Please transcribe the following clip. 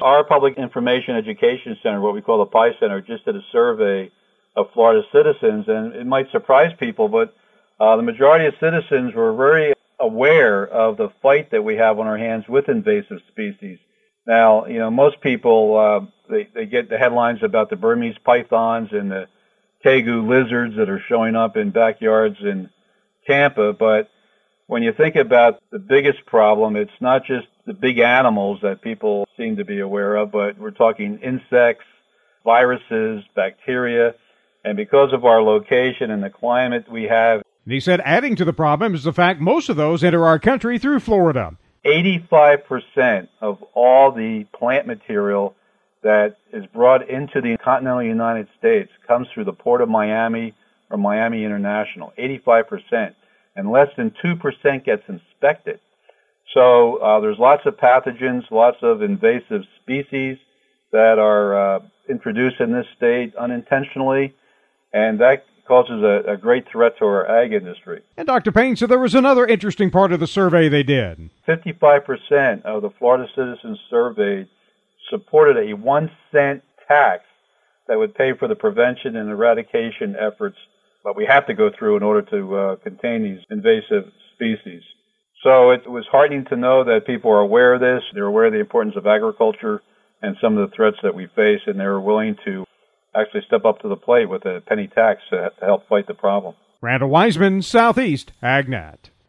Our Public Information Education Center, what we call the PI Center, just did a survey of Florida citizens, and it might surprise people, but the majority of citizens were very aware of the fight that we have on our hands with invasive species. Now, most people, they get the headlines about the Burmese pythons and the tegu lizards that are showing up in backyards in Tampa, but when you think about the biggest problem, it's not just the big animals that people seem to be aware of, but we're talking insects, viruses, bacteria, and because of our location and the climate we have. He said adding to the problem is the fact most of those enter our country through Florida. 85% of all the plant material that is brought into the continental United States comes through the Port of Miami or Miami International, 85%. And less than 2% gets inspected. So there's lots of pathogens, lots of invasive species that are introduced in this state unintentionally, and that causes a great threat to our ag industry. And Dr. Payne said there was another interesting part of the survey they did. 55% of the Florida citizens surveyed supported a 1-cent tax that would pay for the prevention and eradication efforts that we have to go through in order to contain these invasive species. So it was heartening to know that people are aware of this. They're aware of the importance of agriculture and some of the threats that we face, and they're willing to actually step up to the plate with a penny tax to help fight the problem. Randall Wiseman, Southeast AgNet.